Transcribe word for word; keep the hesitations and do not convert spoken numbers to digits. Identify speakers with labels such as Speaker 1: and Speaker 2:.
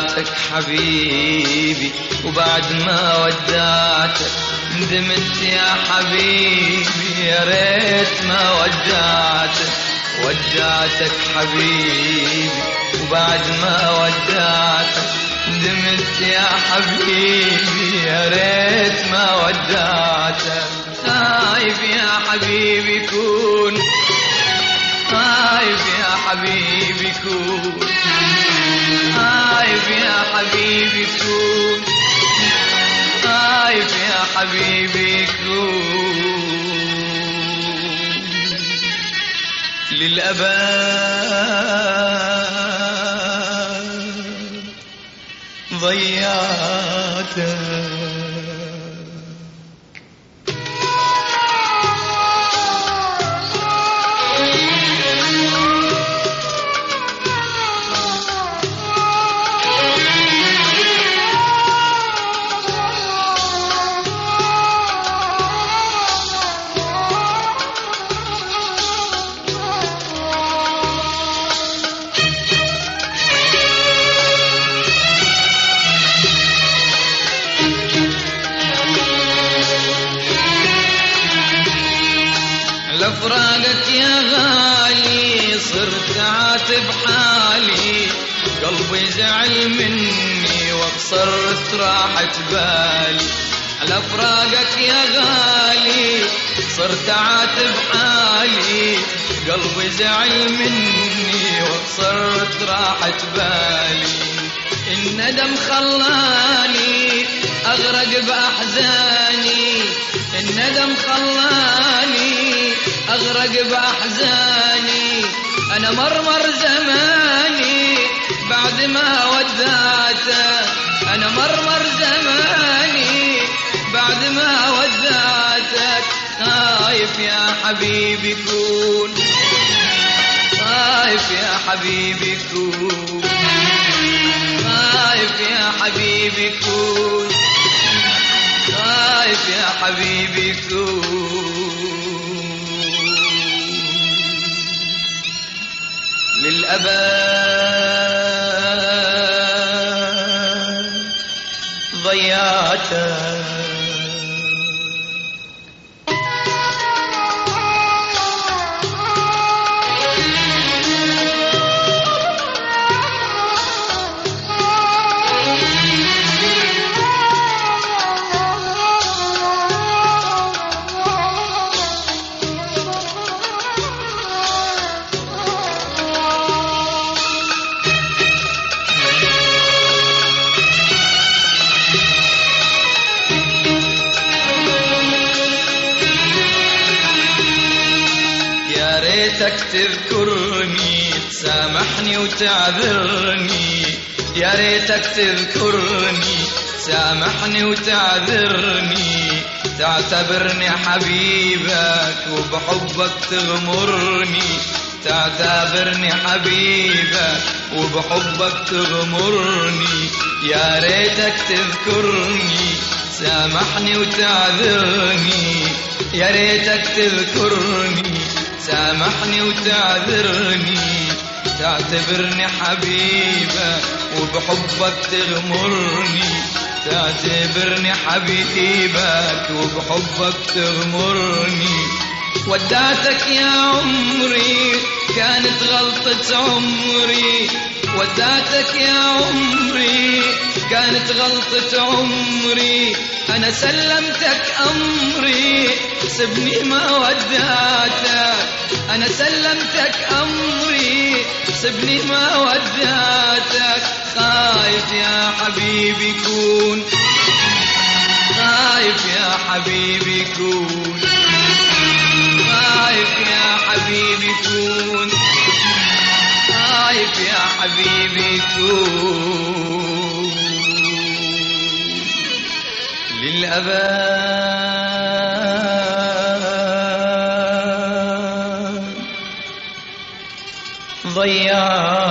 Speaker 1: ودعتك حبيبي وبعد ما ودعتك ندمت يا حبيبي يا ريت ما ودعتك. ودعتك حبيبي وبعد ما ودعتك ندمت يا حبيبي يا ريت ما ودعتك. خايف يا حبيبي كون، خايف يا حبيبي كون، خايف يا حبيبي كون، خايف يا حبيبي كون للأبد ضيعتك. لفراقك يا غالي صرت عاتب حالي، قلبي زعل مني وخسرت راحة بالي. على فراقك يا غالي صرت عاتب حالي، قلبي زعل مني وخسرت راحة بالي. الندم خلاني أغرق بأحزاني، الندم خلاني أغرق بأحزاني. أنا مرمر زماني بعد ما ودعتك، أنا مرمر زماني بعد ما ودعتك. خايف يا حبيبي كون، خايف يا حبيبي كون، خايف يا حبيبي كون، خايف يا حبيبي كون للأبد ضيعتك. يا ريتك تذكرني تسامحني وتعذرني، يا ريتك تذكرني تسامحني وتعذرني. تعتبرني حبيبك وبحبك تغمرني، تعتبرني حبيبك وبحبك تغمرني. يا ريتك تذكرني سامحني وتعذرني، يا ريتك تذكرني سامحني وتعذرني. تعتبرني حبيبك وبحبك تغمرني، تعتبرني حبيبك وبحبك تغمرني. ودعتك يا عمري كانت غلطة عمري، ودعتك يا عمري كانت غلطة عمري. أنا سلمتك أمري سبني ما ودعتك، أنا سلمتك أمري سبني ما ودعتك. خايف يا حبيبي كون، خايف يا حبيبي كون، خايف يا حبيبي كون، خايف يا حبيبي كون للأبد ضيع